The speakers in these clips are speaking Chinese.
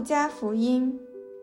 加福音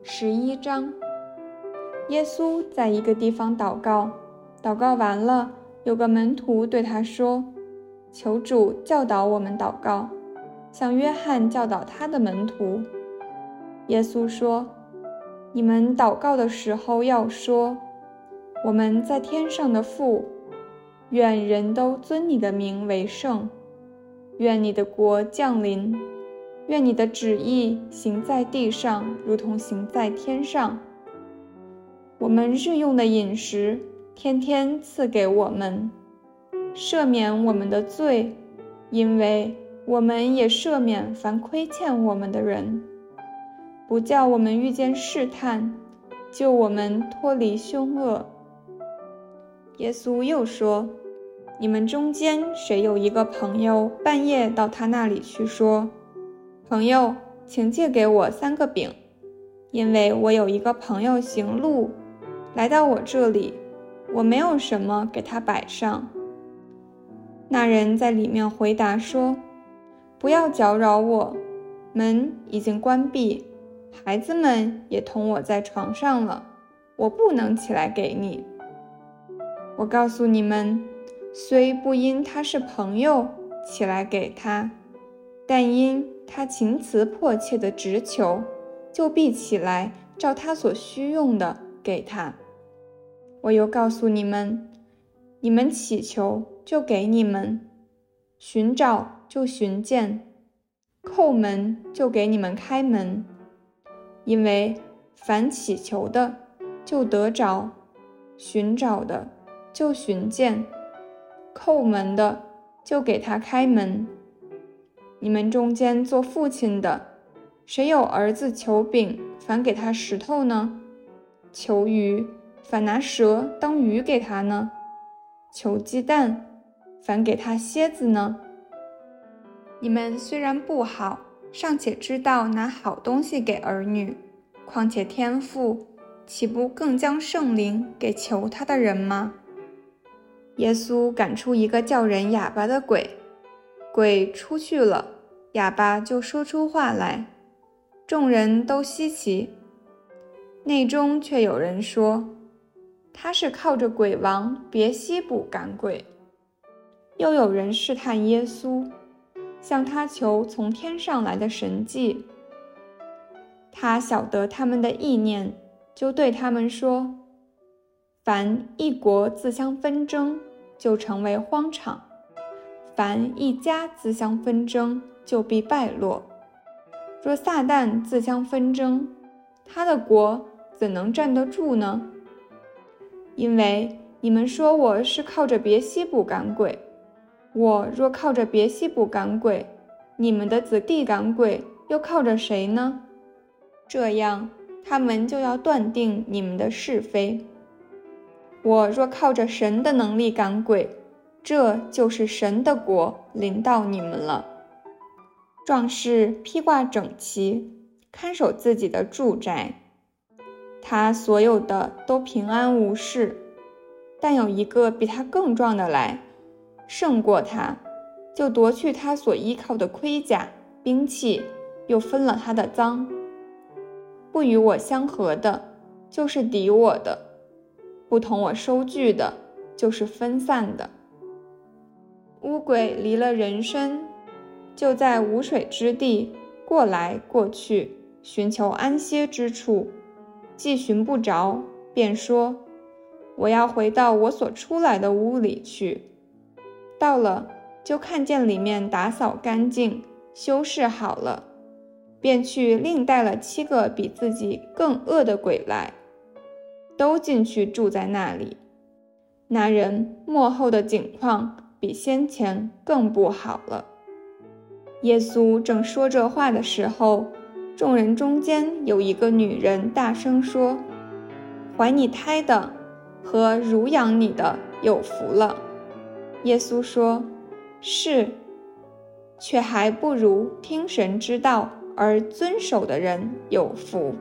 11章。耶稣在一个地方祷告，祷告完了，有个门徒对他说：“求主教导我们祷告，像约翰教导他的门徒。”耶稣说：“你们祷告的时候要说，我们在天上的父，愿人都尊你的名为圣，愿你的国降临，愿你的旨意行在地上，如同行在天上。我们日用的饮食，天天赐给我们，赦免我们的罪，因为我们也赦免凡亏欠我们的人，不叫我们遇见试探，救我们脱离凶恶。”耶稣又说：“你们中间谁有一个朋友，半夜到他那里去说，朋友，请借给我3个饼，因为我有一个朋友行路来到我这里，我没有什么给他摆上。那人在里面回答说，不要搅扰我，门已经关闭，孩子们也同我在床上了，我不能起来给你。我告诉你们，虽不因他是朋友起来给他，但因他情辞迫切的直求，就必起来照他所需用的给他。我又告诉你们，你们祈求就给你们，寻找就寻见，叩门就给你们开门。因为凡祈求的就得着，寻找的就寻见，叩门的就给他开门。你们中间做父亲的，谁有儿子求饼，反给他石头呢？求鱼，反拿蛇当鱼给他呢？求鸡蛋，反给他蝎子呢？你们虽然不好，尚且知道拿好东西给儿女，况且天父岂不更将圣灵给求他的人吗？耶稣赶出一个叫人哑巴的鬼，鬼出去了，哑巴就说出话来，众人都稀奇。内中却有人说，他是靠着鬼王别西卜赶鬼。又有人试探耶稣，向他求从天上来的神迹。他晓得他们的意念，就对他们说，凡一国自相纷争，就成为荒场；凡一家自相纷争，就必败落。若撒旦自相纷争，他的国怎能站得住呢？因为你们说我是靠着别西卜赶鬼，我若靠着别西卜赶鬼，你们的子弟赶鬼又靠着谁呢？这样，他们就要断定你们的是非。我若靠着神的能力赶鬼，这就是神的国临到你们了。壮士披挂整齐，看守自己的住宅，他所有的都平安无事。但有一个比他更壮的来，胜过他，就夺去他所依靠的盔甲、兵器，又分了他的赃。不与我相合的，就是敌我的；不同我收据的，就是分散的。污鬼离了人身，就在无水之地过来过去，寻求安歇之处，既寻不着，便说，我要回到我所出来的屋里去。到了，就看见里面打扫干净，修饰好了，便去另带了7个比自己更恶的鬼来，都进去住在那里。那人末后的景况比先前更不好了。耶稣正说这话的时候，众人中间有一个女人大声说，怀你胎的和乳养你的有福了。耶稣说，是，却还不如听神之道而遵守的人有福。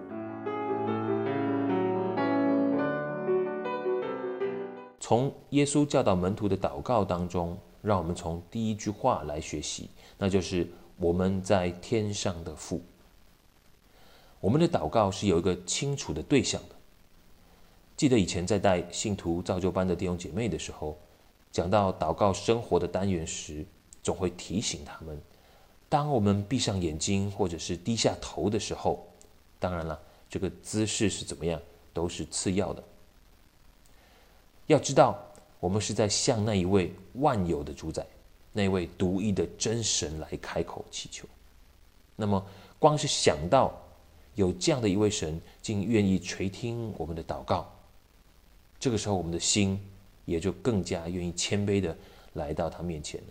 从耶稣教导门徒的祷告当中，让我们从第一句话来学习，那就是我们在天上的父。 我们的祷告是有一个清楚的对象的。记得以前在带信徒造就班的弟兄姐妹的时候，讲到祷告生活的单元时，总会提醒他们，当我们闭上眼睛或者是低下头的时候，当然了，这个姿势是怎么样都是次要的。要知道，我们是在向那一位万有的主宰，那一位独一的真神来开口祈求。那么光是想到有这样的一位神竟愿意垂听我们的祷告，这个时候我们的心也就更加愿意谦卑的来到他面前了。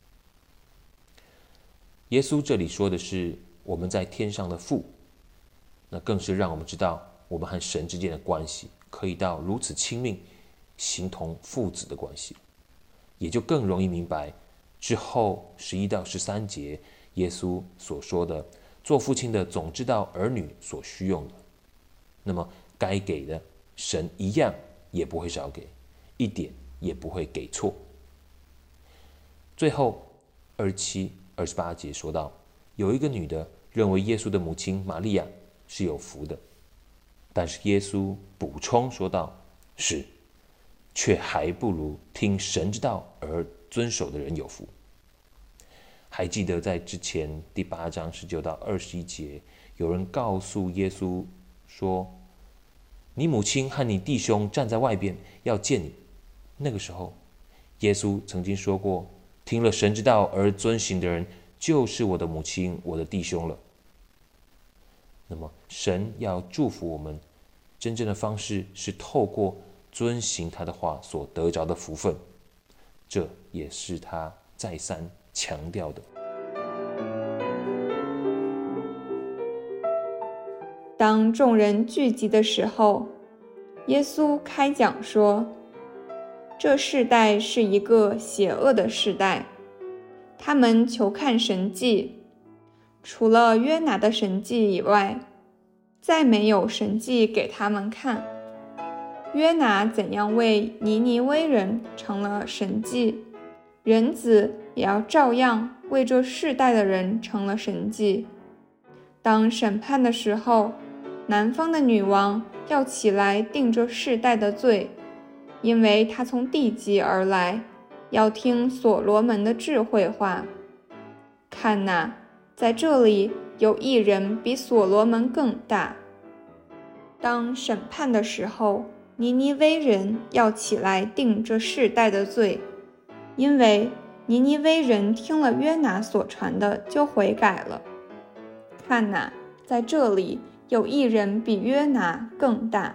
耶稣这里说的是我们在天上的父，那更是让我们知道我们和神之间的关系可以到如此亲密，形同父子的关系，也就更容易明白之后11到13节耶稣所说的，做父亲的总知道儿女所需用的，那么该给的神一样也不会少给，一点也不会给错。最后27、28节说到，有一个女的认为耶稣的母亲玛利亚是有福的，但是耶稣补充说道，是，却还不如听神之道而遵守的人有福。还记得在之前第8章19到21节，有人告诉耶稣说，你母亲和你弟兄站在外边要见你。那个时候耶稣曾经说过，听了神之道而遵行的人，就是我的母亲，我的弟兄了。那么神要祝福我们，真正的方式是透过遵行他的话所得着的福分，这也是他再三强调的。 当众人聚集的时候，耶稣开讲说，这世代是一个邪恶的世代，他们求看神迹，除了约拿的神迹以外，再没有神迹给他们看。约拿怎样为尼尼微人成了神迹，人子也要照样为这世代的人成了神迹。当审判的时候，南方的女王要起来定这世代的罪，因为她从地极而来，要听所罗门的智慧话。看哪，在这里有一人比所罗门更大。当审判的时候，尼尼微人要起来定这世代的罪，因为尼尼微人听了约拿所传的就悔改了。看哪，在这里有一人比约拿更大。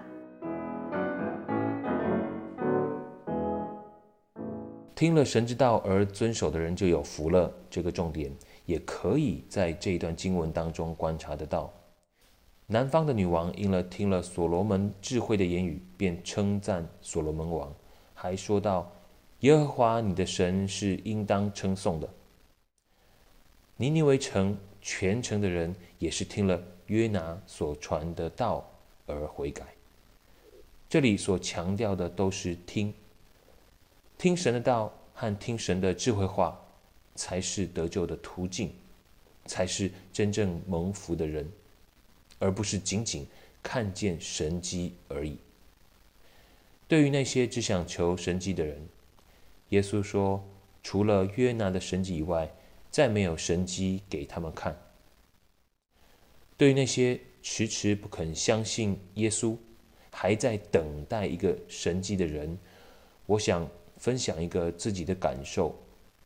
听了神之道而遵守的人就有福了，这个重点也可以在这一段经文当中观察得到。南方的女王因了听了所罗门智慧的言语，便称赞所罗门王，还说道，耶和华你的神是应当称颂的。尼尼微城全城的人也是听了约拿所传的道而悔改。这里所强调的都是听神的道和听神的智慧话，才是得救的途径，才是真正蒙福的人，而不是仅仅看见神迹而已。对于那些只想求神迹的人，耶稣说，除了约拿的神迹以外，再没有神迹给他们看。对于那些迟迟不肯相信耶稣，还在等待一个神迹的人，我想分享一个自己的感受。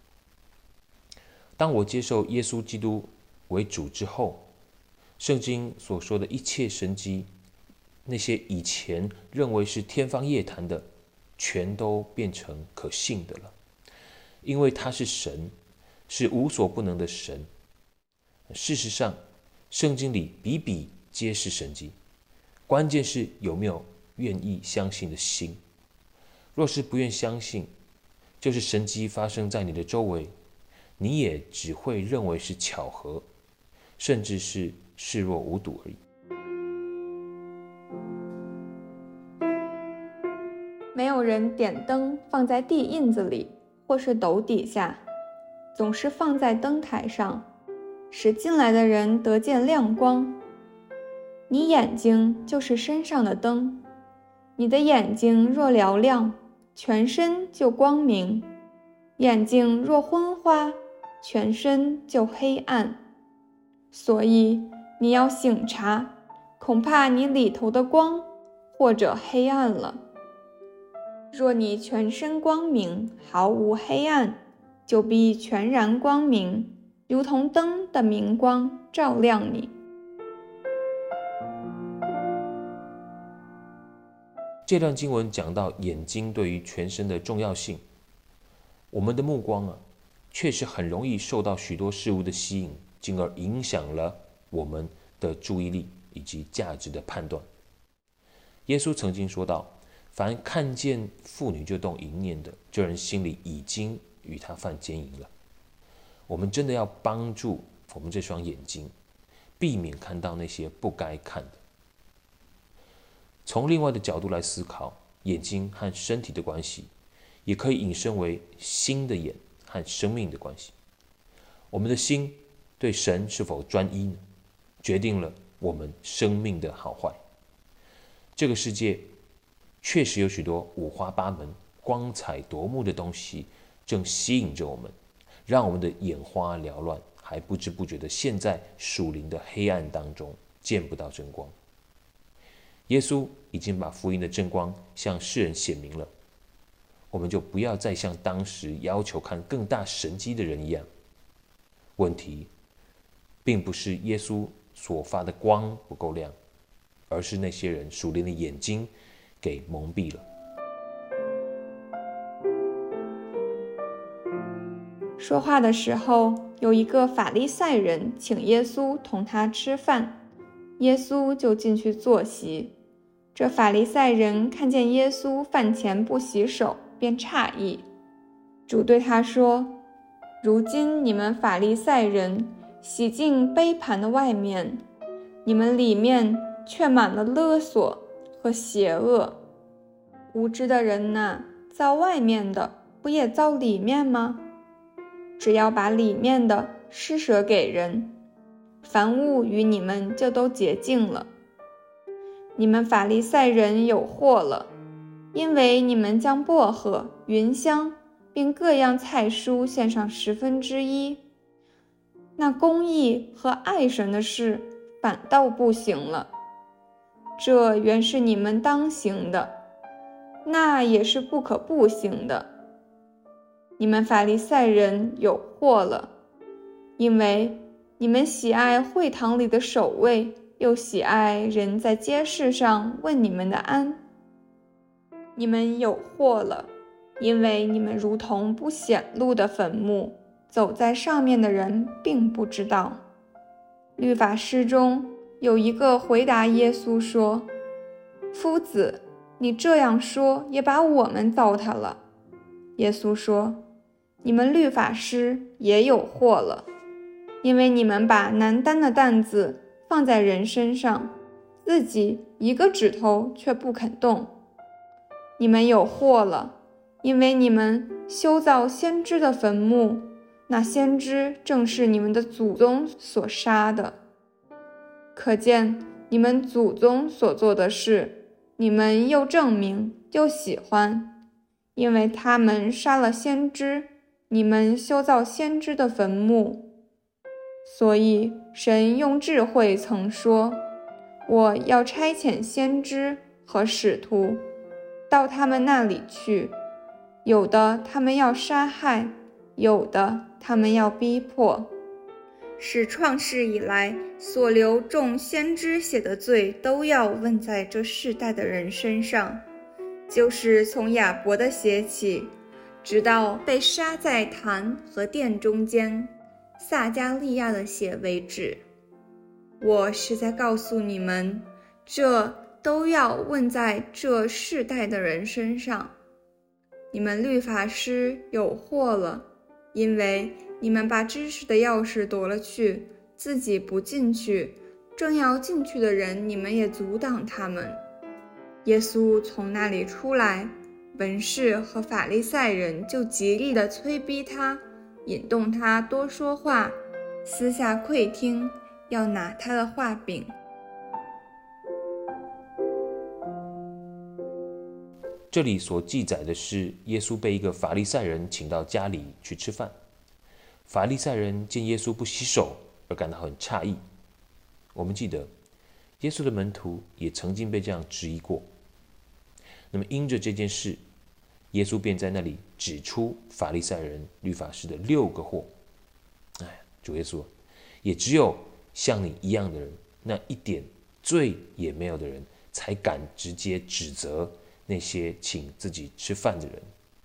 当我接受耶稣基督为主之后，圣经所说的一切神迹，那些以前认为是天方夜谭的，全都变成可信的了。因为他是神，是无所不能的神。事实上，圣经里比比皆是神迹，关键是有没有愿意相信的心。若是不愿相信，就是神迹发生在你的周围，你也只会认为是巧合，甚至是视若无睹而已。 没有人点灯放在地印子里或是斗底下，总是放在灯台上，使进来的人得见亮光。 你眼睛就是身上的灯。你的眼睛若嘹亮，全身就光明；眼睛若昏花，全身就黑暗。所以你要省察，恐怕你里头的光或者黑暗了。若你全身光明，毫无黑暗，就必全然光明，如同灯的明光照亮你。 这段经文讲到眼睛对于全身的重要性。我们的目光确实很容易受到许多事物的吸引，进而影响了我们的注意力以及价值的判断。耶稣曾经说到，凡看见妇女就动淫念的，这人心里已经与他犯奸淫了。我们真的要帮助我们这双眼睛，避免看到那些不该看的。从另外的角度来思考，眼睛和身体的关系，也可以引申为心的眼和生命的关系。我们的心对神是否专一呢？决定了我们生命的好坏。这个世界确实有许多五花八门、光彩夺目的东西正吸引着我们，让我们的眼花缭乱，还不知不觉的陷在属灵的黑暗当中，见不到真光。耶稣已经把福音的真光向世人显明了，我们就不要再像当时要求看更大神迹的人一样。问题并不是耶稣所发的光不够亮，而是那些人属灵的眼睛给蒙蔽了。 说话的时候，有一个法利赛人请耶稣同他吃饭，耶稣就进去坐席。这法利赛人看见耶稣饭前不洗手，便诧异。主对他说：如今你们法利赛人洗净杯盘的外面，你们里面却满了勒索和邪恶。无知的人哪，造外面的不也造里面吗？只要把里面的施舍给人，凡物与你们就都洁净了。你们法利赛人有祸了，因为你们将薄荷、芸香并各样菜蔬献上1/10，那公义和爱神的事反倒不行了。这原是你们当行的，那也是不可不行的。你们法利赛人有祸了，因为你们喜爱会堂里的守卫，又喜爱人在街市上问你们的安。你们有祸了，因为你们如同不显露的坟墓，走在上面的人并不知道。律法师中有一个回答耶稣说：夫子，你这样说也把我们糟蹋了。耶稣说：你们律法师也有祸了，因为你们把难担的担子放在人身上，自己一个指头却不肯动。你们有祸了，因为你们修造先知的坟墓，那先知正是你们的祖宗所杀的。可见你们祖宗所做的事，你们又证明又喜欢，因为他们杀了先知，你们修造先知的坟墓。所以神用智慧曾说：我要差遣先知和使徒到他们那里去，有的他们要杀害，有的他们要逼迫，使创世以来所流众先知写的罪都要问在这世代的人身上，就是从亚伯的血起，直到被杀在坛和殿中间撒加利亚的血为止。我实在告诉你们，这都要问在这世代的人身上。你们律法师有祸了，因为你们把知识的钥匙夺了去，自己不进去，正要进去的人你们也阻挡他们。耶稣从那里出来，文士和法利赛人就极力地催逼他，引动他多说话，私下窥听，要拿他的话柄。 这里所记载的是，耶稣被一个法利赛人请到家里去吃饭。法利赛人见耶稣不洗手而感到很诧异。我们记得，耶稣的门徒也曾经被这样质疑过。那么因着这件事，耶稣便在那里指出法利赛人、律法师的6个祸。主耶稣，也只有像你一样的人，那一点罪也没有的人，才敢直接指责那些请自己吃饭的人。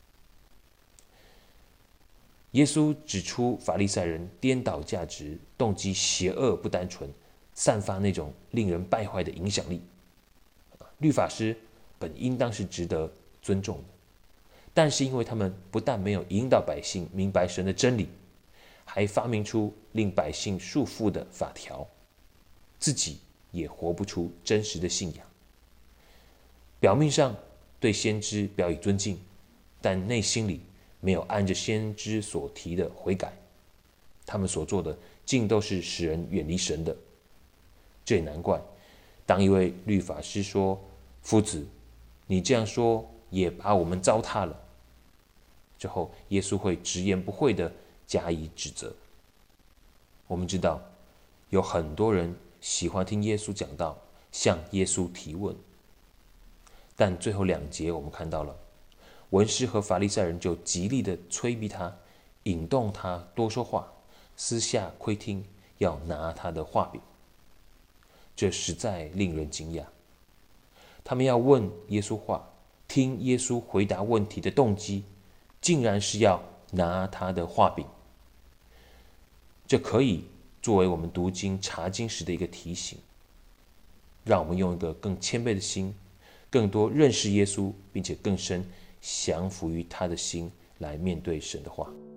耶稣指出法利赛人颠倒价值，动机邪恶不单纯，散发那种令人败坏的影响力。律法师本应当是值得尊重的，但是因为他们不但没有引导百姓明白神的真理，还发明出令百姓束缚的法条，自己也活不出真实的信仰。表面上对先知表以尊敬，但内心里没有按着先知所提的悔改，他们所做的尽都是使人远离神的。这也难怪，当一位律法师说：“夫子，你这样说也把我们糟蹋了。”之后，耶稣会直言不讳地加以指责。我们知道，有很多人喜欢听耶稣讲道，向耶稣提问，但最后2节我们看到了，文士和法利赛人就极力地催逼他，引动他多说话，私下窥听，要拿他的话柄。这实在令人惊讶。他们要问耶稣话，听耶稣回答问题的动机，竟然是要拿他的话柄。这可以作为我们读经查经时的一个提醒，让我们用一个更谦卑的心，更多认识耶稣，并且更深降服于他的心来面对神的话。